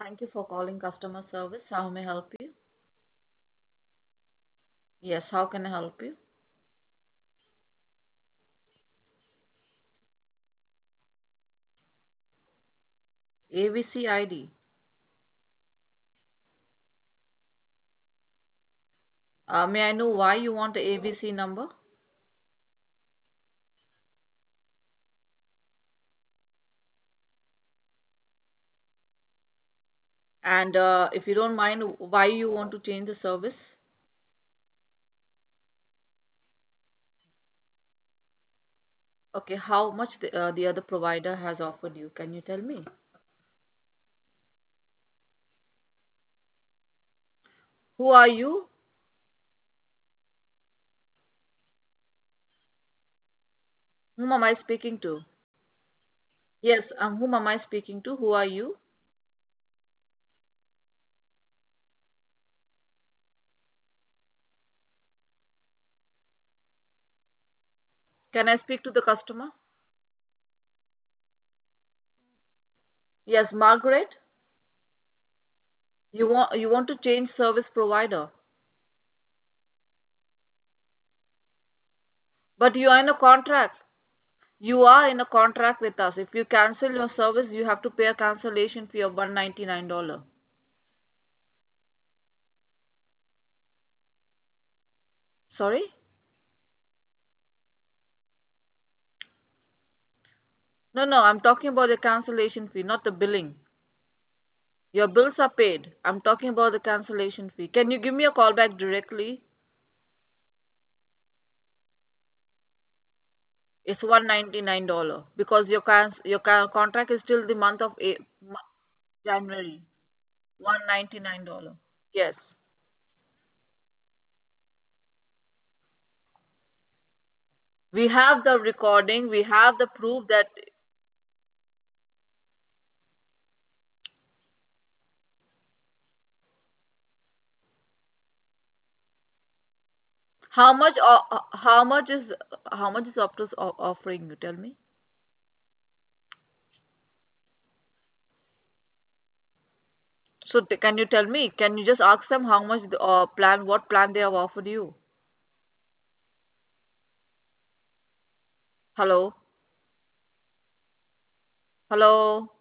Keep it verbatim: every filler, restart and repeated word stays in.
Thank you for calling customer service. How may I help you? Yes, how can I help you? A V C I D. Uh, may I know why you want the A V C number? And uh, if you don't mind, why you want to change the service? Okay, how much the, uh, the other provider has offered you? Can you tell me? Who are you? Whom am I speaking to? Yes, um, whom am I speaking to? Who are you? Can I speak to the customer? Yes, Margaret. You want you want to change service provider, but you are in a contract. You are in a contract with us. If you cancel your service, you have to pay a cancellation fee of one hundred ninety-nine dollars. Sorry? No, no, I'm talking about the cancellation fee, not the billing. Your bills are paid. I'm talking about the cancellation fee. Can you give me a call back directly? It's one hundred ninety-nine dollars because your can- your ca- contract is till the month of A- mo- January. one hundred ninety-nine dollars. Yes. We have the recording. We have the proof that how much o- how much is how much is Optus o- offering you? Tell me. So t- can you tell me? Can you just ask them how much the uh, plan, what plan they have offered you? Hello, hello.